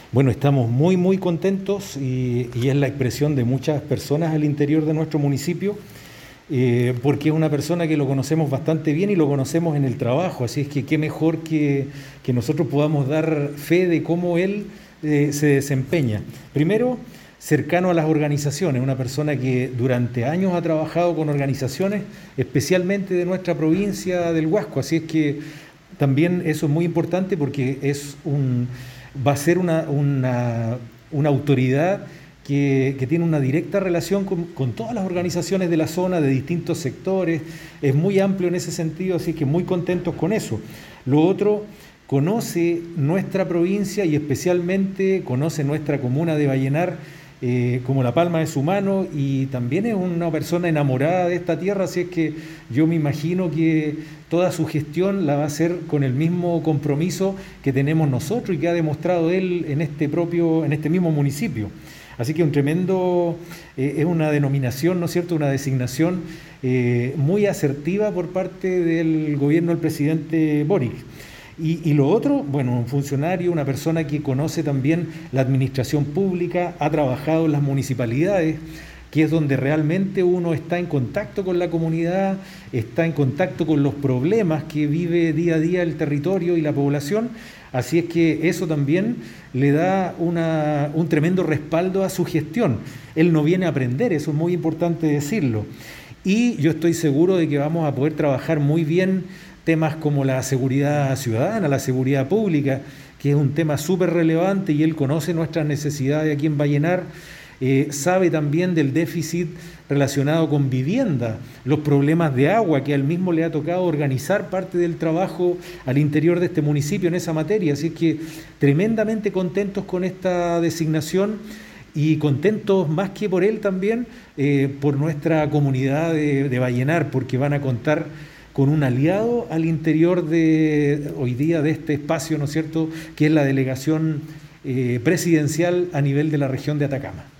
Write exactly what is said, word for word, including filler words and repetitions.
Bueno, estamos muy, muy contentos y, y es la expresión de muchas personas al interior de nuestro municipio, eh, porque es una persona que lo conocemos bastante bien y lo conocemos en el trabajo, así es que qué mejor que, que nosotros podamos dar fe de cómo él eh, se desempeña. Primero, cercano a las organizaciones, una persona que durante años ha trabajado con organizaciones, especialmente de nuestra provincia del Huasco, así es que también eso es muy importante porque es un, va a ser una, una, una autoridad que, que tiene una directa relación con, con todas las organizaciones de la zona, de distintos sectores, es muy amplio en ese sentido, así que muy contentos con eso. Lo otro, conoce nuestra provincia y especialmente conoce nuestra comuna de Vallenar, eh, como la palma de su mano, y también es una persona enamorada de esta tierra, así es que yo me imagino que toda su gestión la va a hacer con el mismo compromiso que tenemos nosotros y que ha demostrado él en este propio, en este mismo municipio. Así que un tremendo, eh, es una denominación, ¿no es cierto?, una designación eh, muy asertiva por parte del gobierno del presidente Boric. Y, y lo otro, bueno, un funcionario, una persona que conoce también la administración pública, ha trabajado en las municipalidades, que es donde realmente uno está en contacto con la comunidad, está en contacto con los problemas que vive día a día el territorio y la población. Así es que eso también le da una, un tremendo respaldo a su gestión. Él no viene a aprender, eso es muy importante decirlo. Y yo estoy seguro de que vamos a poder trabajar muy bien temas como la seguridad ciudadana, la seguridad pública, que es un tema súper relevante y él conoce nuestras necesidades aquí en Vallenar, eh, sabe también del déficit relacionado con vivienda, los problemas de agua, que a él mismo le ha tocado organizar parte del trabajo al interior de este municipio en esa materia, así que tremendamente contentos con esta designación y contentos más que por él también, eh, por nuestra comunidad de, de Vallenar, porque van a contar con un aliado al interior de hoy día de este espacio, ¿no es cierto?, que es la delegación eh, presidencial a nivel de la región de Atacama.